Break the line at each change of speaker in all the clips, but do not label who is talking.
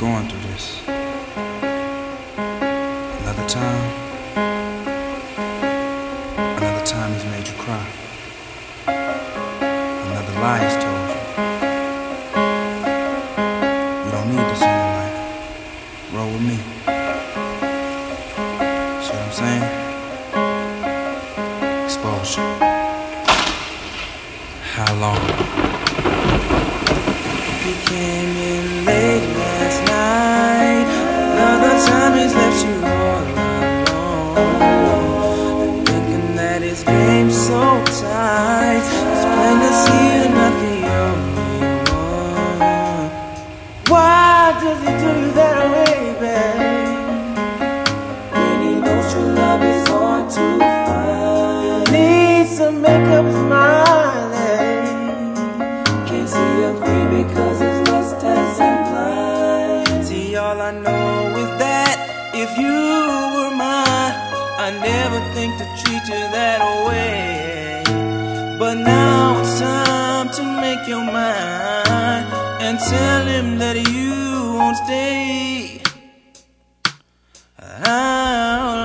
going through this. Another time he's made you cry. Another lie he's told you. You don't need this in your life. Roll with me. See what I'm saying? Exposure. How long?
He came in late last night. Another time he's left you all alone. Thinking that his game's so tight. It's plain to see you're not the only one. Why does he do you that way, babe? When he knows your love is hard to find. Needs to make up his mind. Can't see a green because his lust has him blind. See, all I know is that if you were mine, I'd never think to treat you that way. But now it's time to make your mind and tell him that you won't stay. How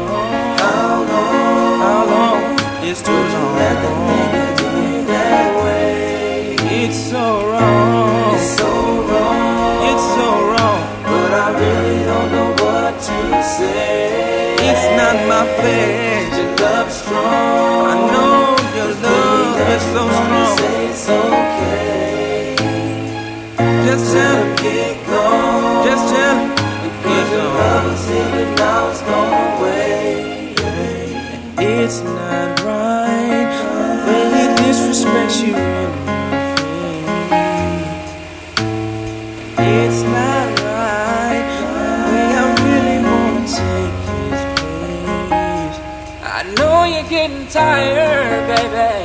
long? It's too long. Let the nigga do you that way. It's so wrong. It's so wrong. It's so wrong. But I really don't know what to say. It's not my fault. Your love's strong. I know your love is so strong. Say it's okay. Just tell him get gone. Just tell him because your love is here and now it's gone away. It's not right when he disrespects you in your face. It's not right when I really wanna take his place. I know you're getting tired, baby.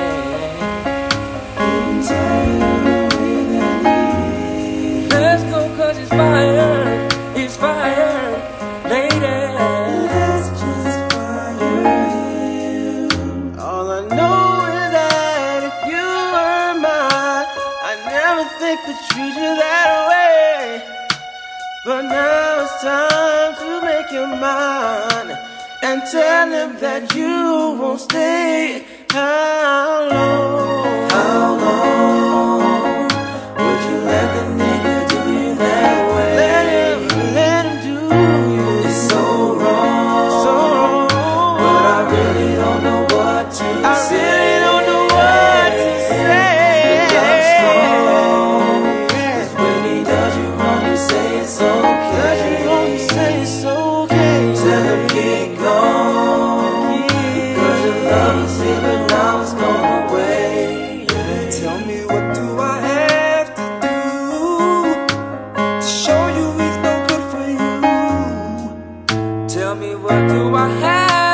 Getting tired of the way that he is. Let's go 'cause it's fire. It's fire, lady. Let's just fire him. All I know is that if you were mine, I'd never think to treat you that way. But now it's time to make your mind and tell him that you won't stay. How long? How long would you let the nigga do you that way? Let him do you. It's so wrong, so wrong. But I really don't know what to say. I really don't know what to say. Your love's strong. Cause when he does you wrong, you say it's okay. Does you wrong, you say it's okay. Tell him get gone. Cause your love is here but now it's gone away. Tell me what do I have to do to show you he's no good for you? Tell me what do I have